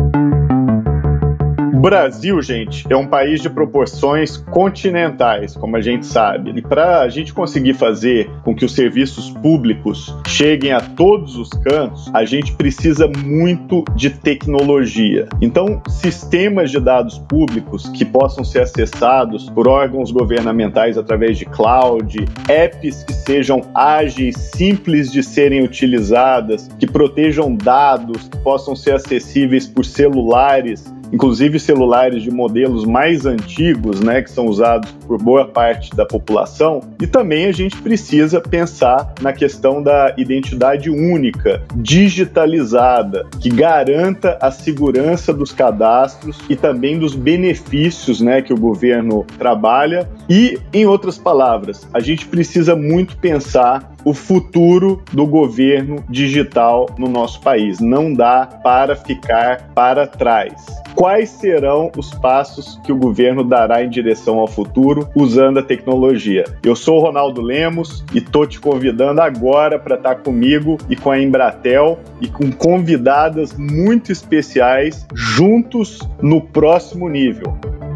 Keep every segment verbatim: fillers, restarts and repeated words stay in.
O Brasil, gente, é um país de proporções continentais, como a gente sabe. E para a gente conseguir fazer com que os serviços públicos cheguem a todos os cantos, a gente precisa muito de tecnologia. Então, sistemas de dados públicos que possam ser acessados por órgãos governamentais através de cloud, apps que sejam ágeis, simples de serem utilizadas, que protejam dados, que possam ser acessíveis por celulares, inclusive celulares de modelos mais antigos, né, que são usados por boa parte da população. E também a gente precisa pensar na questão da identidade única, digitalizada, que garanta a segurança dos cadastros e também dos benefícios, né, que o governo trabalha. E, em outras palavras, a gente precisa muito pensar o futuro do governo digital no nosso país. Não dá para ficar para trás. Quais serão os passos que o governo dará em direção ao futuro usando a tecnologia? Eu sou o Ronaldo Lemos e estou te convidando agora para estar comigo e com a Embratel e com convidadas muito especiais juntos no próximo nível.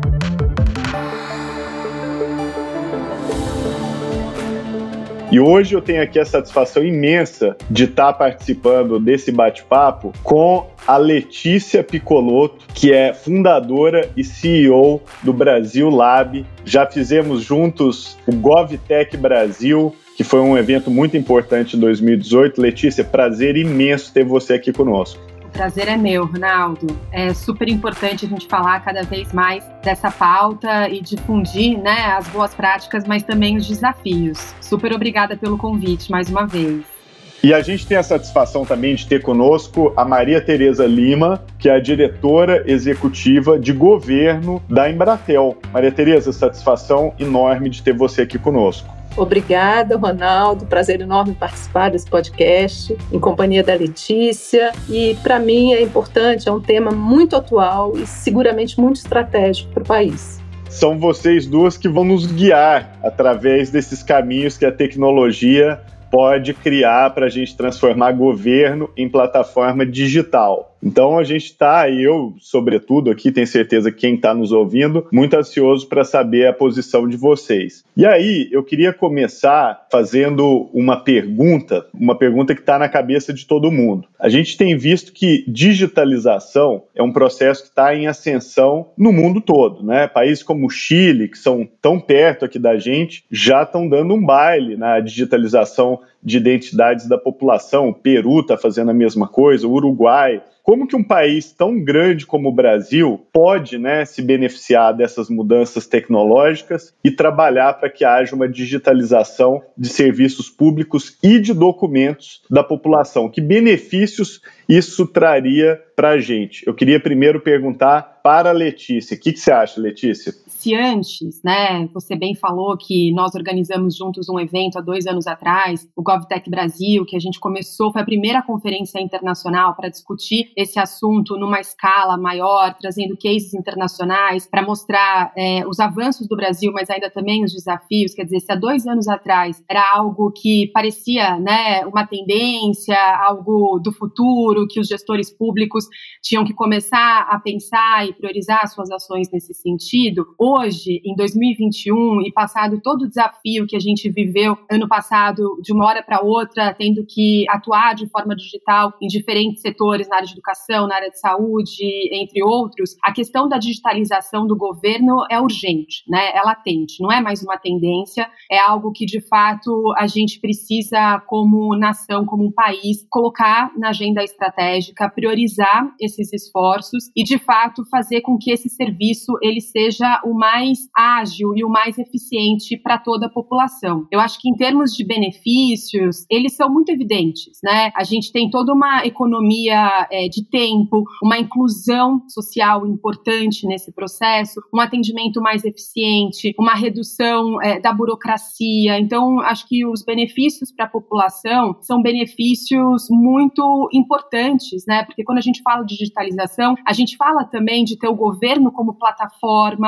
E hoje eu tenho aqui a satisfação imensa de estar participando desse bate-papo com a Letícia Piccolotto, que é fundadora e C E O do Brasil Lab. Já fizemos juntos o GovTech Brasil, que foi um evento muito importante em dois mil e dezoito. Letícia, prazer imenso ter você aqui conosco. O prazer é meu, Ronaldo. É super importante a gente falar cada vez mais dessa pauta e difundir, né, as boas práticas, mas também os desafios. Super obrigada pelo convite mais uma vez. E a gente tem a satisfação também de ter conosco a Maria Tereza Lima, que é a diretora executiva de governo da Embratel. Maria Tereza, satisfação enorme de ter você aqui conosco. Obrigada, Ronaldo. Prazer enorme participar desse podcast em companhia da Letícia. E, para mim, é importante, é um tema muito atual e seguramente muito estratégico para o país. São vocês duas que vão nos guiar através desses caminhos que a tecnologia pode criar para a gente transformar governo em plataforma digital. Então a gente está, eu sobretudo aqui, tenho certeza que quem está nos ouvindo, muito ansioso para saber a posição de vocês. E aí eu queria começar fazendo uma pergunta, uma pergunta que está na cabeça de todo mundo. A gente tem visto que digitalização é um processo que está em ascensão no mundo todo, né? Países como o Chile, que são tão perto aqui da gente, já estão dando um baile na digitalização de identidades da população. O Peru está fazendo a mesma coisa, o Uruguai. Como que um país tão grande como o Brasil pode, né, se beneficiar dessas mudanças tecnológicas e trabalhar para que haja uma digitalização de serviços públicos e de documentos da população? Que benefícios isso traria para a gente? Eu queria primeiro perguntar para a Letícia. O que, que você acha, Letícia? Se antes, né, você bem falou que nós organizamos juntos um evento há dois anos atrás, o GovTech Brasil, que a gente começou, foi a primeira conferência internacional para discutir esse assunto numa escala maior, trazendo cases internacionais para mostrar é, os avanços do Brasil, mas ainda também os desafios. Quer dizer, se há dois anos atrás era algo que parecia, né, uma tendência, algo do futuro, que os gestores públicos tinham que começar a pensar e priorizar suas ações nesse sentido, hoje, em dois mil e vinte e um, e passado todo o desafio que a gente viveu ano passado, de uma hora para outra, tendo que atuar de forma digital em diferentes setores, na área de educação, na área de saúde, entre outros, a questão da digitalização do governo é urgente, né? É latente, não é mais uma tendência, é algo que, de fato, a gente precisa, como nação, como um país, colocar na agenda estratégica, priorizar esses esforços e, de fato, fazer com que esse serviço ele seja o mais ágil e o mais eficiente para toda a população. Eu acho que em termos de benefícios, eles são muito evidentes, né? A gente tem toda uma economia é, de tempo, uma inclusão social importante nesse processo, um atendimento mais eficiente, uma redução é, da burocracia. Então, acho que os benefícios para a população são benefícios muito importantes, né? Porque quando a gente fala de digitalização, a gente fala também de ter o governo como plataforma,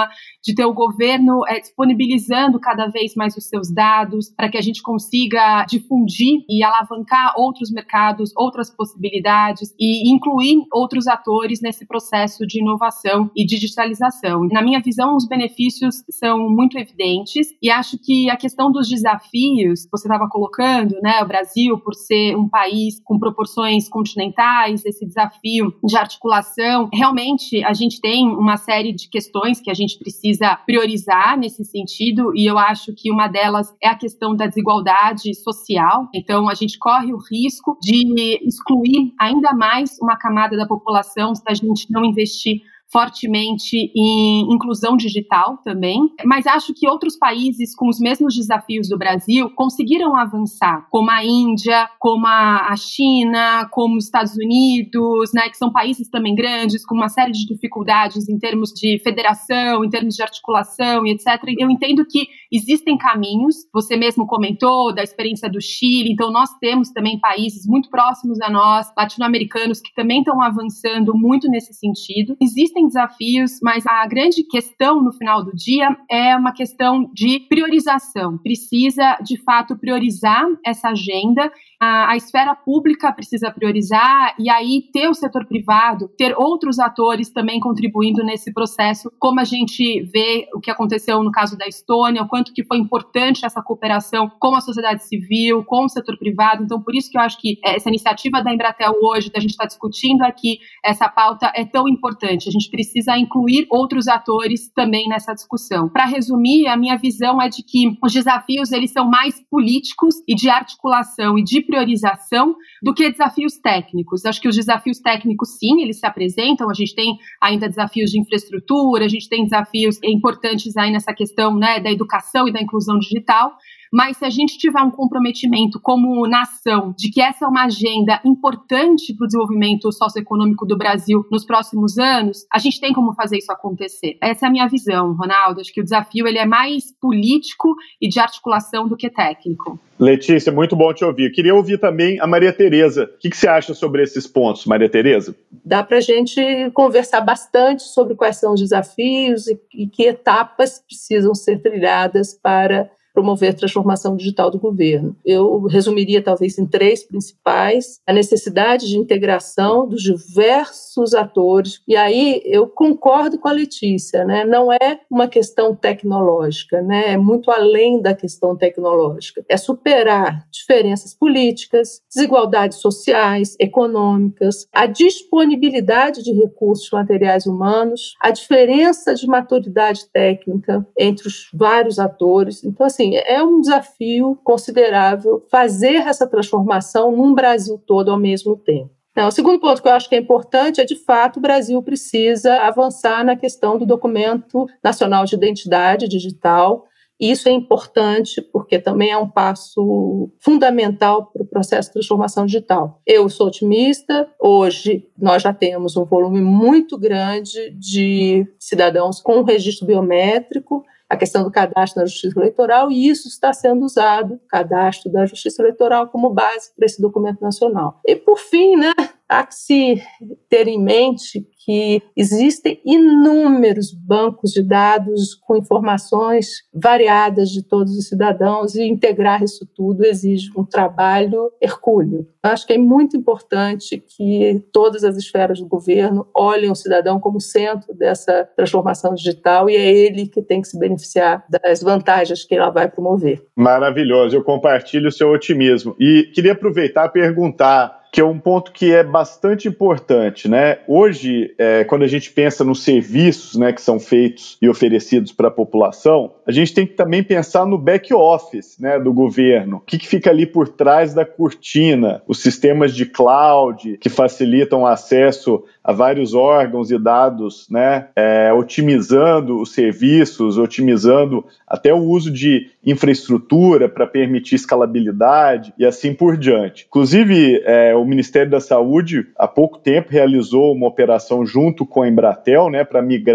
de ter o governo é, disponibilizando cada vez mais os seus dados para que a gente consiga difundir e alavancar outros mercados, outras possibilidades e incluir outros atores nesse processo de inovação e digitalização. Na minha visão, os benefícios são muito evidentes e acho que a questão dos desafios, você estava colocando, né, o Brasil, por ser um país com proporções continentais, esse desafio de articulação, realmente a gente tem uma série de questões que a gente precisa priorizar nesse sentido e eu acho que uma delas é a questão da desigualdade social. Então, a gente corre o risco de excluir ainda mais uma camada da população se a gente não investir fortemente em inclusão digital também, mas acho que outros países com os mesmos desafios do Brasil conseguiram avançar, como a Índia, como a China, como os Estados Unidos, né, que são países também grandes, com uma série de dificuldades em termos de federação, em termos de articulação e etcétera. Eu entendo que existem caminhos, você mesmo comentou da experiência do Chile, então nós temos também países muito próximos a nós, latino-americanos, que também estão avançando muito nesse sentido. Existem desafios, mas a grande questão no final do dia é uma questão de priorização. Precisa, de fato, priorizar essa agenda. A, a esfera pública precisa priorizar e aí ter o setor privado, ter outros atores também contribuindo nesse processo, como a gente vê o que aconteceu no caso da Estônia, o quanto que foi importante essa cooperação com a sociedade civil, com o setor privado. Então, por isso que eu acho que essa iniciativa da Embratel hoje, da gente estar discutindo aqui essa pauta, é tão importante. A gente precisa incluir outros atores também nessa discussão. Para resumir, a minha visão é de que os desafios eles são mais políticos e de articulação e de priorização do que desafios técnicos. Acho que os desafios técnicos, sim, eles se apresentam. A gente tem ainda desafios de infraestrutura, a gente tem desafios importantes aí nessa questão, né, da educação e da inclusão digital. Mas se a gente tiver um comprometimento como nação de que essa é uma agenda importante para o desenvolvimento socioeconômico do Brasil nos próximos anos, a gente tem como fazer isso acontecer. Essa é a minha visão, Ronaldo. Acho que o desafio ele é mais político e de articulação do que técnico. Letícia, muito bom te ouvir. Queria ouvir também a Maria Tereza. O que, que você acha sobre esses pontos, Maria Tereza? Dá para a gente conversar bastante sobre quais são os desafios e, e que etapas precisam ser trilhadas para promover a transformação digital do governo. Eu resumiria talvez em três principais: a necessidade de integração dos diversos atores, e aí eu concordo com a Letícia, né? Não é uma questão tecnológica, né? É muito além da questão tecnológica, é superar diferenças políticas, desigualdades sociais, econômicas, a disponibilidade de recursos materiais humanos, a diferença de maturidade técnica entre os vários atores. Então, assim, é um desafio considerável fazer essa transformação num Brasil todo ao mesmo tempo. Então, o segundo ponto que eu acho que é importante é, de fato, o Brasil precisa avançar na questão do Documento Nacional de Identidade Digital. Isso é importante porque também é um passo fundamental para o processo de transformação digital. Eu sou otimista. Hoje nós já temos um volume muito grande de cidadãos com registro biométrico, a questão do cadastro na Justiça Eleitoral, e isso está sendo usado, o cadastro da Justiça Eleitoral, como base para esse documento nacional. E, por fim, né, há que se ter em mente que existem inúmeros bancos de dados com informações variadas de todos os cidadãos, e integrar isso tudo exige um trabalho hercúleo. Eu acho que é muito importante que todas as esferas do governo olhem o cidadão como centro dessa transformação digital, e é ele que tem que se beneficiar das vantagens que ela vai promover. Maravilhoso, eu compartilho o seu otimismo. E queria aproveitar e perguntar, que é um ponto que é bastante importante, né? Hoje, é, quando a gente pensa nos serviços, né, que são feitos e oferecidos para a população, a gente tem que também pensar no back-office, né, do governo. O que, que fica ali por trás da cortina? Os sistemas de cloud que facilitam o acesso a vários órgãos e dados, né, é, otimizando os serviços, otimizando até o uso de infraestrutura para permitir escalabilidade e assim por diante. Inclusive, é, o Ministério da Saúde, há pouco tempo, realizou uma operação junto com a Embratel, né, para migrar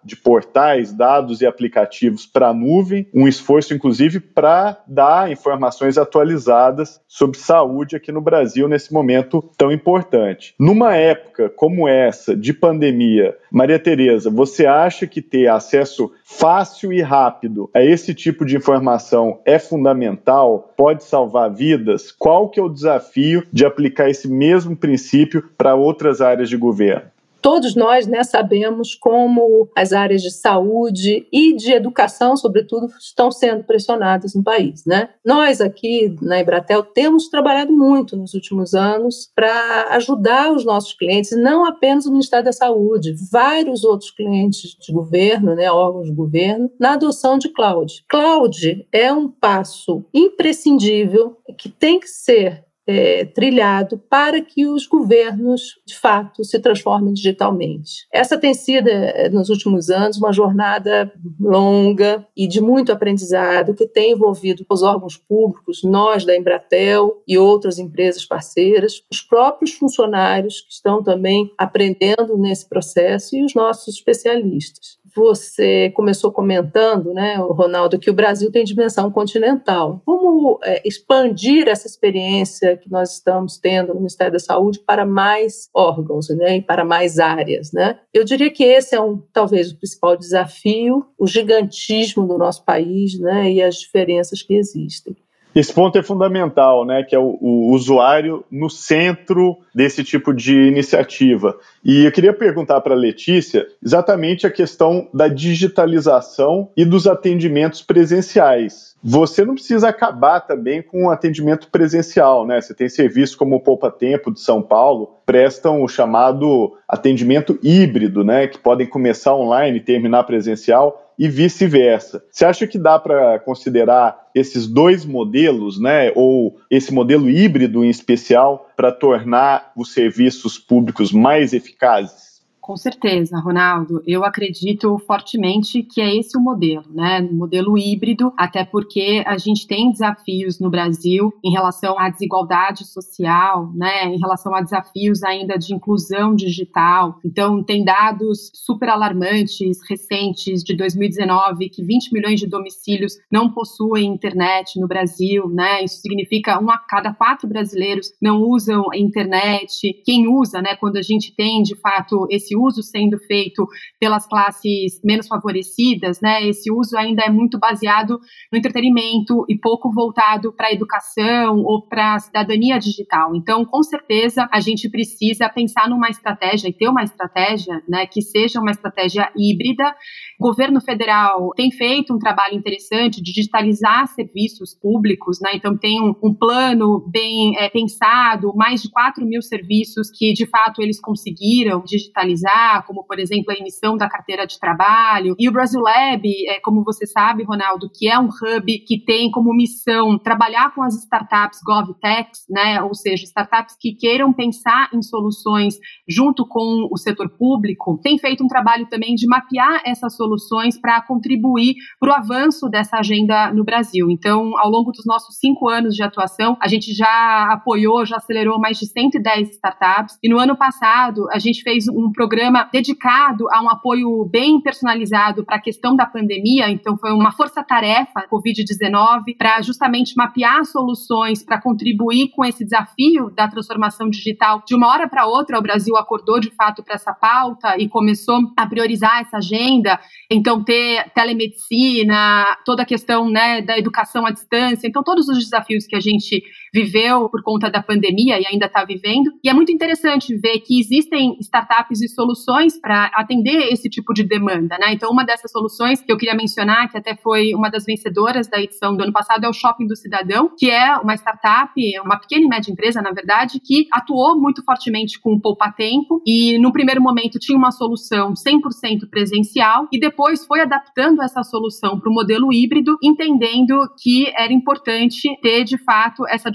de portais, dados e aplicativos para a nuvem, um esforço, inclusive, para dar informações atualizadas sobre saúde aqui no Brasil nesse momento tão importante. Numa época como essa, de pandemia, Maria Tereza, você acha que ter acesso fácil e rápido a esse tipo de informação é fundamental? Pode salvar vidas? Qual que é o desafio de aplicar esse mesmo princípio para outras áreas de governo? Todos nós, né, sabemos como as áreas de saúde e de educação, sobretudo, estão sendo pressionadas no país, né? Nós aqui na Embratel temos trabalhado muito nos últimos anos para ajudar os nossos clientes, não apenas o Ministério da Saúde, vários outros clientes de governo, né, órgãos de governo, na adoção de cloud. Cloud é um passo imprescindível que tem que ser É, trilhado para que os governos, de fato, se transformem digitalmente. Essa tem sido, nos últimos anos, uma jornada longa e de muito aprendizado que tem envolvido os órgãos públicos, nós da Embratel e outras empresas parceiras, os próprios funcionários que estão também aprendendo nesse processo e os nossos especialistas. Você começou comentando, né, Ronaldo, que o Brasil tem dimensão continental. Como é, expandir essa experiência que nós estamos tendo no Ministério da Saúde para mais órgãos, né, e para mais áreas, né? Eu diria que esse é um, talvez o principal desafio, o gigantismo do nosso país, né, e as diferenças que existem. Esse ponto é fundamental, né, que é o, o usuário no centro desse tipo de iniciativa. E eu queria perguntar para a Letícia exatamente a questão da digitalização e dos atendimentos presenciais. Você não precisa acabar também com o atendimento presencial, né? Você tem serviços como o Poupa Tempo de São Paulo, prestam o chamado atendimento híbrido, né, que podem começar online e terminar presencial, e vice-versa. Você acha que dá para considerar esses dois modelos, né, ou esse modelo híbrido em especial, para tornar os serviços públicos mais eficazes? Com certeza, Ronaldo. Eu acredito fortemente que é esse o modelo, né? O modelo híbrido, até porque a gente tem desafios no Brasil em relação à desigualdade social, né? Em relação a desafios ainda de inclusão digital. Então, tem dados super alarmantes, recentes, de dois mil e dezenove, que vinte milhões de domicílios não possuem internet no Brasil, né? Isso significa um a cada quatro brasileiros não usam a internet. Quem usa, né? Quando a gente tem, de fato, esse uso sendo feito pelas classes menos favorecidas, né? Esse uso ainda é muito baseado no entretenimento e pouco voltado para a educação ou para a cidadania digital. Então, com certeza, a gente precisa pensar numa estratégia e ter uma estratégia, né, que seja uma estratégia híbrida. O governo federal tem feito um trabalho interessante de digitalizar serviços públicos, né? Então, tem um, um plano bem é, pensado, mais de quatro mil serviços que, de fato, eles conseguiram digitalizar, como, por exemplo, a emissão da carteira de trabalho. E o Brasil Lab, é, como você sabe, Ronaldo, que é um hub que tem como missão trabalhar com as startups GovTechs, né? Ou seja, startups que queiram pensar em soluções junto com o setor público, tem feito um trabalho também de mapear essas soluções para contribuir para o avanço dessa agenda no Brasil. Então, ao longo dos nossos cinco anos de atuação, a gente já apoiou, já acelerou mais de cento e dez startups. E no ano passado, a gente fez um programa dedicado a um apoio bem personalizado para a questão da pandemia. Então, foi uma força-tarefa covid dezenove para justamente mapear soluções para contribuir com esse desafio da transformação digital. De uma hora para outra, o Brasil acordou de fato para essa pauta e começou a priorizar essa agenda. Então, ter telemedicina, toda a questão, né, da educação à distância. Então, todos os desafios que a gente viveu por conta da pandemia e ainda está vivendo. E é muito interessante ver que existem startups e soluções para atender esse tipo de demanda, né? Então, uma dessas soluções que eu queria mencionar, que até foi uma das vencedoras da edição do ano passado, é o Shopping do Cidadão, que é uma startup, uma pequena e média empresa, na verdade, que atuou muito fortemente com o Poupa Tempo e, no primeiro momento, tinha uma solução cem por cento presencial e depois foi adaptando essa solução para o modelo híbrido, entendendo que era importante ter, de fato, essa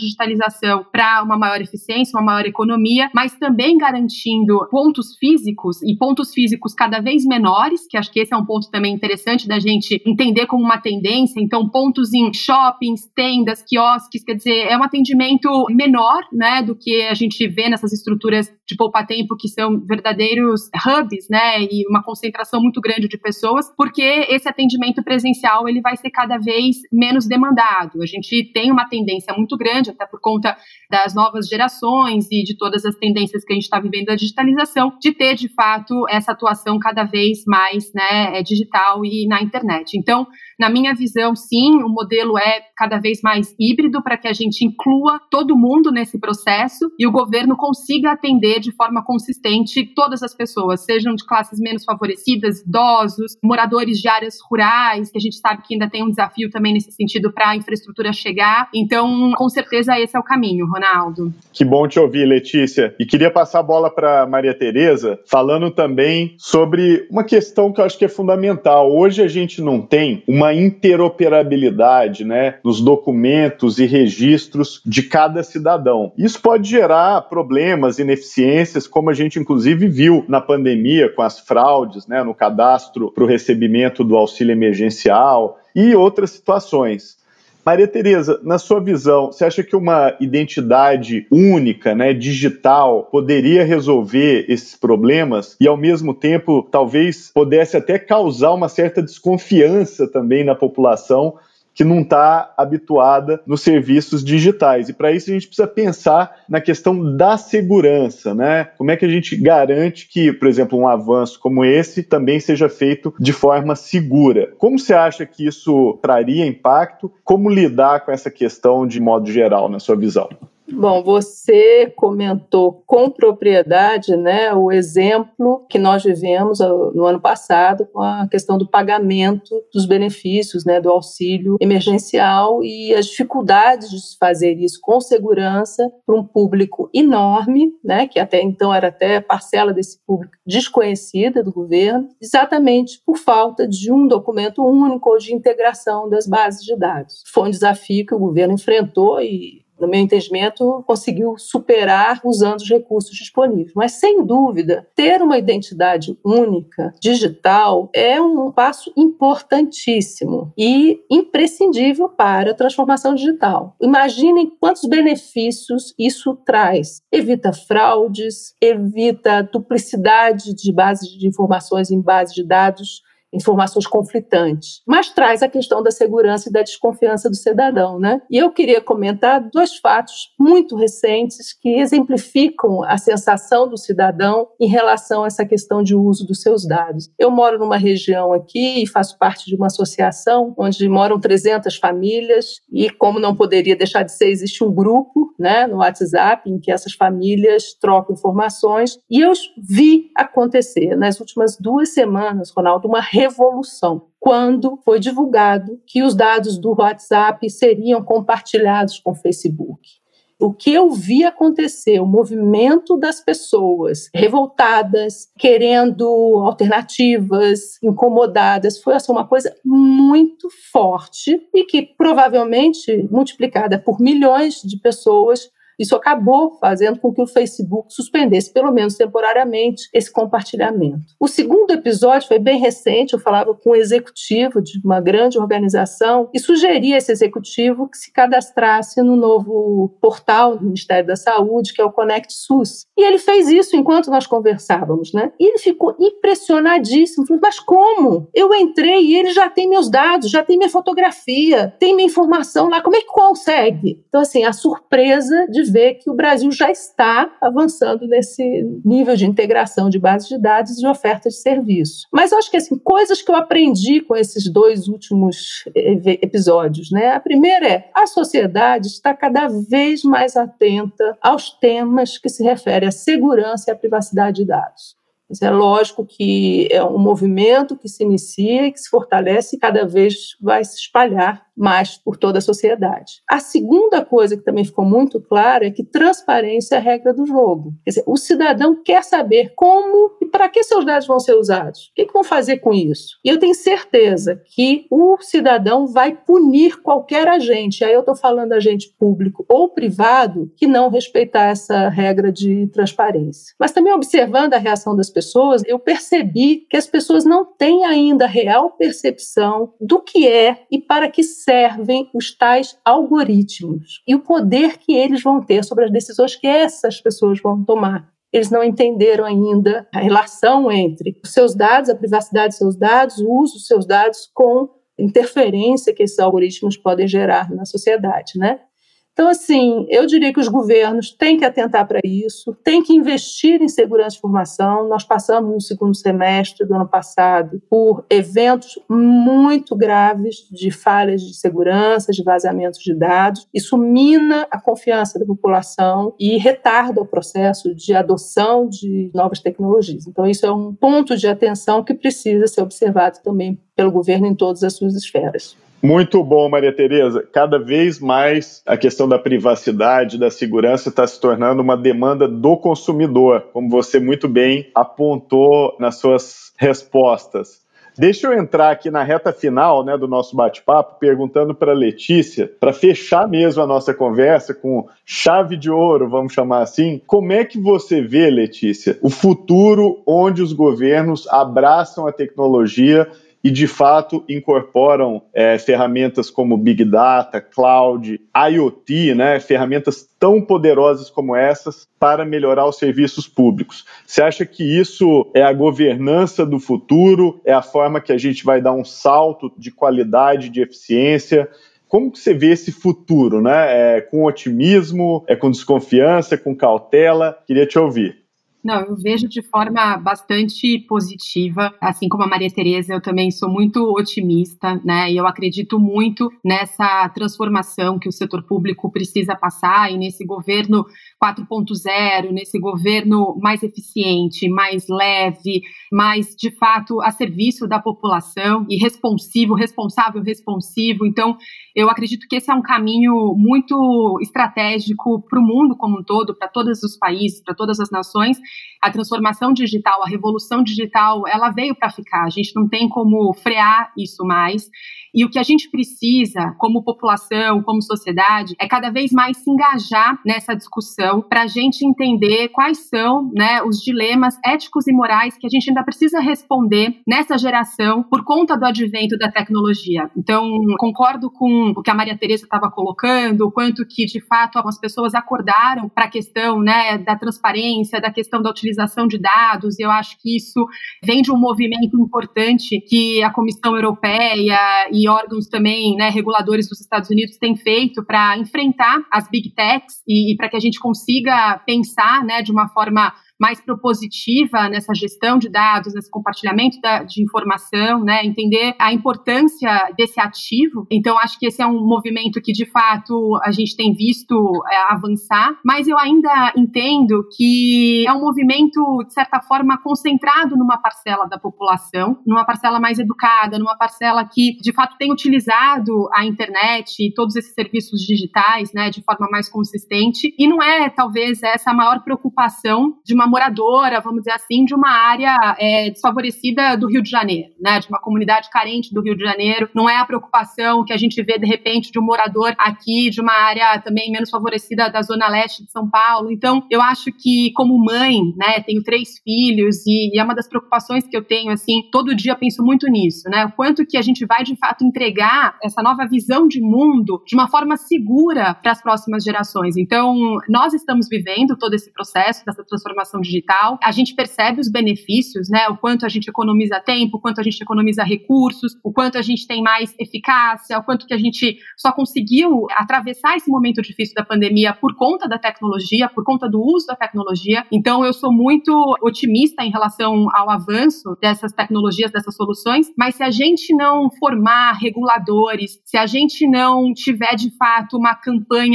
digitalização para uma maior eficiência, uma maior economia, mas também garantindo pontos físicos e pontos físicos cada vez menores, que acho que esse é um ponto também interessante da gente entender como uma tendência. Então, pontos em shoppings, tendas, quiosques, quer dizer, é um atendimento menor, né, do que a gente vê nessas estruturas de poupa-tempo, que são verdadeiros hubs, né, e uma concentração muito grande de pessoas, porque esse atendimento presencial ele vai ser cada vez menos demandado. A gente tem uma tendência muito grande, até por conta das novas gerações e de todas as tendências que a gente está vivendo da digitalização, de ter, de fato, essa atuação cada vez mais, né, digital e na internet. Então, na minha visão, sim, o modelo é cada vez mais híbrido para que a gente inclua todo mundo nesse processo e o governo consiga atender de forma consistente todas as pessoas, sejam de classes menos favorecidas, idosos, moradores de áreas rurais, que a gente sabe que ainda tem um desafio também nesse sentido para a infraestrutura chegar. Então, com certeza, esse é o caminho, Ronaldo. Que bom te ouvir, Letícia. E queria passar a bola para Maria Tereza, falando também sobre uma questão que eu acho que é fundamental. Hoje a gente não tem uma interoperabilidade, né, nos documentos e registros de cada cidadão. Isso pode gerar problemas, ineficiências, como a gente inclusive viu na pandemia com as fraudes, né, no cadastro para o recebimento do auxílio emergencial e outras situações. Maria Tereza, na sua visão, você acha que uma identidade única, né, digital, poderia resolver esses problemas e, ao mesmo tempo, talvez pudesse até causar uma certa desconfiança também na população que não está habituada nos serviços digitais? E para isso a gente precisa pensar na questão da segurança, né? Como é que a gente garante que, por exemplo, um avanço como esse também seja feito de forma segura? Como você acha que isso traria impacto? Como lidar com essa questão de modo geral, na sua visão? Bom, você comentou com propriedade, né, o exemplo que nós vivemos no ano passado com a questão do pagamento dos benefícios, né, do auxílio emergencial e as dificuldades de se fazer isso com segurança para um público enorme, né, que até então era até parcela desse público desconhecida do governo, exatamente por falta de um documento único ou de integração das bases de dados. Foi um desafio que o governo enfrentou e, no meu entendimento, conseguiu superar usando os recursos disponíveis. Mas, sem dúvida, ter uma identidade única, digital, é um passo importantíssimo e imprescindível para a transformação digital. Imaginem quantos benefícios isso traz. Evita fraudes, evita duplicidade de bases de informações em bases de dados, informações conflitantes, mas traz a questão da segurança e da desconfiança do cidadão, né? E eu queria comentar dois fatos muito recentes que exemplificam a sensação do cidadão em relação a essa questão de uso dos seus dados. Eu moro numa região aqui e faço parte de uma associação onde moram trezentas famílias e, como não poderia deixar de ser, existe um grupo, né, no WhatsApp em que essas famílias trocam informações e eu vi acontecer nas últimas duas semanas, Ronaldo, uma revolução, quando foi divulgado que os dados do WhatsApp seriam compartilhados com o Facebook. O que eu vi acontecer, o movimento das pessoas revoltadas, querendo alternativas, incomodadas, foi assim, uma coisa muito forte e que provavelmente, multiplicada por milhões de pessoas, isso acabou fazendo com que o Facebook suspendesse, pelo menos temporariamente, esse compartilhamento. O segundo episódio foi bem recente, eu falava com um executivo de uma grande organização e sugeria a esse executivo que se cadastrasse no novo portal do Ministério da Saúde, que é o Conect SUS. E ele fez isso enquanto nós conversávamos, né? E ele ficou impressionadíssimo, falou, mas como? Eu entrei e ele já tem meus dados, já tem minha fotografia, tem minha informação lá, como é que consegue? Então, assim, a surpresa de ver que o Brasil já está avançando nesse nível de integração de bases de dados e de oferta de serviço. Mas eu acho que, assim, coisas que eu aprendi com esses dois últimos episódios, né? A primeira é, a sociedade está cada vez mais atenta aos temas que se referem à segurança e à privacidade de dados. É lógico que é um movimento que se inicia e que se fortalece e cada vez vai se espalhar mas por toda a sociedade. A segunda coisa que também ficou muito clara é que transparência é a regra do jogo. Quer dizer, o cidadão quer saber como e para que seus dados vão ser usados. O que, que vão fazer com isso? E eu tenho certeza que o cidadão vai punir qualquer agente, aí eu estou falando agente público ou privado, que não respeitar essa regra de transparência. Mas também observando a reação das pessoas, eu percebi que as pessoas não têm ainda real percepção do que é e para que servem os tais algoritmos e o poder que eles vão ter sobre as decisões que essas pessoas vão tomar. Eles não entenderam ainda a relação entre os seus dados, a privacidade dos seus dados, o uso dos seus dados com interferência que esses algoritmos podem gerar na sociedade, né? Então, assim, eu diria que os governos têm que atentar para isso, têm que investir em segurança de informação. Nós passamos no segundo semestre do ano passado por eventos muito graves de falhas de segurança, de vazamentos de dados. Isso mina a confiança da população e retarda o processo de adoção de novas tecnologias. Então, isso é um ponto de atenção que precisa ser observado também pelo governo em todas as suas esferas. Muito bom, Maria Tereza. Cada vez mais a questão da privacidade, da segurança está se tornando uma demanda do consumidor, como você muito bem apontou nas suas respostas. Deixa eu entrar aqui na reta final, né, do nosso bate-papo, perguntando para a Letícia, para fechar mesmo a nossa conversa com chave de ouro, vamos chamar assim, como é que você vê, Letícia, o futuro onde os governos abraçam a tecnologia e, de fato, incorporam é, ferramentas como Big Data, Cloud, IoT, né, ferramentas tão poderosas como essas para melhorar os serviços públicos. Você acha que isso é a governança do futuro? É a forma que a gente vai dar um salto de qualidade, de eficiência? Como que você vê esse futuro, né? É com otimismo, é com desconfiança, é com cautela? Queria te ouvir. Não, eu vejo de forma bastante positiva, assim como a Maria Tereza, eu também sou muito otimista, né, e eu acredito muito nessa transformação que o setor público precisa passar e nesse governo quatro ponto zero, nesse governo mais eficiente, mais leve, mais, de fato, a serviço da população e responsivo, responsável, responsivo. Então, eu acredito que esse é um caminho muito estratégico para o mundo como um todo, para todos os países, para todas as nações. A transformação digital, a revolução digital, ela veio para ficar. A gente não tem como frear isso mais. E o que a gente precisa, como população, como sociedade, é cada vez mais se engajar nessa discussão para a gente entender quais são, né, os dilemas éticos e morais que a gente ainda precisa responder nessa geração por conta do advento da tecnologia. Então, concordo com o que a Maria Tereza estava colocando, o quanto que, de fato, as pessoas acordaram para a questão, né, da transparência, da questão da utilização de dados. Eu acho que isso vem de um movimento importante que a Comissão Europeia e órgãos também, né, reguladores dos Estados Unidos têm feito para enfrentar as big techs e, e para que a gente consiga pensar, né, de uma forma mais propositiva nessa gestão de dados, nesse compartilhamento da, de informação, né, entender a importância desse ativo. Então, acho que esse é um movimento que, de fato, a gente tem visto é, avançar, mas eu ainda entendo que é um movimento, de certa forma, concentrado numa parcela da população, numa parcela mais educada, numa parcela que, de fato, tem utilizado a internet e todos esses serviços digitais, né, de forma mais consistente, e não é, talvez, essa a maior preocupação de uma moradora, vamos dizer assim, de uma área é, desfavorecida do Rio de Janeiro, né, de uma comunidade carente do Rio de Janeiro. Não é a preocupação que a gente vê, de repente, de um morador aqui, de uma área também menos favorecida da Zona Leste de São Paulo. Então, eu acho que, como mãe, né, tenho três filhos e, e é uma das preocupações que eu tenho, assim, todo dia penso muito nisso, né, o quanto que a gente vai, de fato, entregar essa nova visão de mundo de uma forma segura para as próximas gerações. Então, nós estamos vivendo todo esse processo dessa transformação digital, a gente percebe os benefícios, né, o quanto a gente economiza tempo, o quanto a gente economiza recursos, o quanto a gente tem mais eficácia, o quanto que a gente só conseguiu atravessar esse momento difícil da pandemia por conta da tecnologia, por conta do uso da tecnologia. Então, eu sou muito otimista em relação ao avanço dessas tecnologias, dessas soluções, mas se a gente não formar reguladores, se a gente não tiver, de fato, uma campanha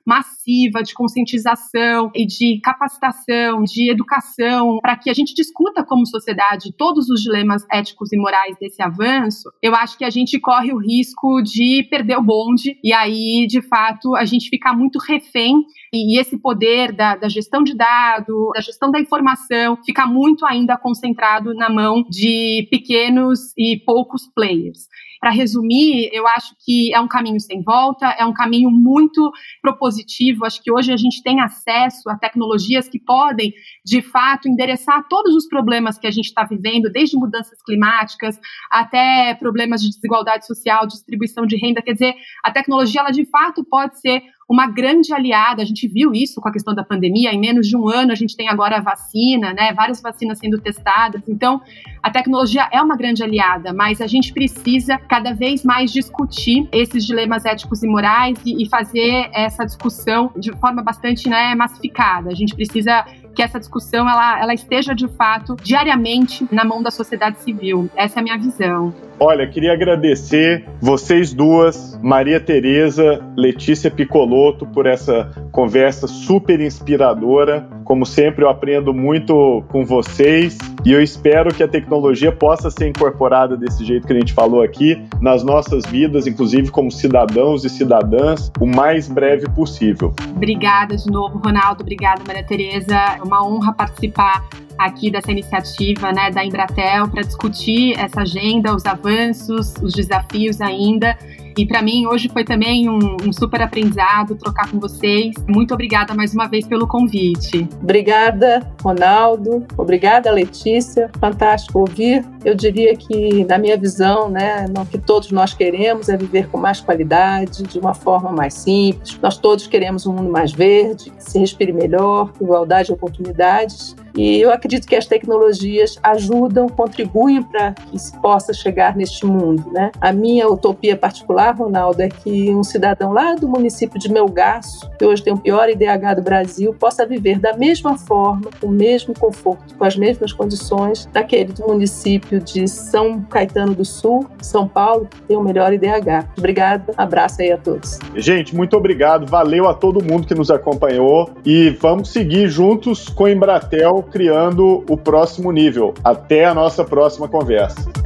massiva de conscientização e de capacitação, de educação, para que a gente discuta como sociedade todos os dilemas éticos e morais desse avanço, eu acho que a gente corre o risco de perder o bonde e aí, de fato, a gente ficar muito refém e, e esse poder da, da gestão de dados, da gestão da informação, ficar muito ainda concentrado na mão de pequenos e poucos players. Para resumir, eu acho que é um caminho sem volta, é um caminho muito propositivo. Acho que hoje a gente tem acesso a tecnologias que podem, de fato, endereçar todos os problemas que a gente está vivendo, desde mudanças climáticas até problemas de desigualdade social, distribuição de renda. Quer dizer, a tecnologia, ela de fato pode ser uma grande aliada. A gente viu isso com a questão da pandemia. Em menos de um ano, a gente tem agora a vacina, né? Várias vacinas sendo testadas. Então, a tecnologia é uma grande aliada, mas a gente precisa cada vez mais discutir esses dilemas éticos e morais e, e fazer essa discussão de forma bastante, né, massificada. A gente precisa que essa discussão ela, ela esteja, de fato, diariamente na mão da sociedade civil. Essa é a minha visão. Olha, queria agradecer vocês duas, Maria Tereza, Letícia Piccolotto, por essa conversa super inspiradora. Como sempre, eu aprendo muito com vocês e eu espero que a tecnologia possa ser incorporada desse jeito que a gente falou aqui nas nossas vidas, inclusive como cidadãos e cidadãs, o mais breve possível. Obrigada de novo, Ronaldo. Obrigada, Maria Tereza. É uma honra participar aqui dessa iniciativa, né, da Embratel para discutir essa agenda, os avanços, os desafios ainda. E para mim hoje foi também um, um super aprendizado trocar com vocês. Muito obrigada mais uma vez pelo convite. Obrigada, Ronaldo. Obrigada, Letícia. Fantástico ouvir. Eu diria que, na minha visão, né, o que todos nós queremos é viver com mais qualidade, de uma forma mais simples. Nós todos queremos um mundo mais verde, que se respire melhor, com igualdade de oportunidades. E eu acredito que as tecnologias ajudam, contribuem para que se possa chegar neste mundo, né? A minha utopia particular, Ronaldo, é que um cidadão lá do município de Melgaço, que hoje tem o pior I D H do Brasil, possa viver da mesma forma, com o mesmo conforto, com as mesmas condições daquele do município de São Caetano do Sul, São Paulo, que tem o melhor I D H. Obrigada, abraço aí a todos. Gente, muito obrigado, valeu a todo mundo que nos acompanhou e vamos seguir juntos com a Embratel criando o próximo nível. Até a nossa próxima conversa.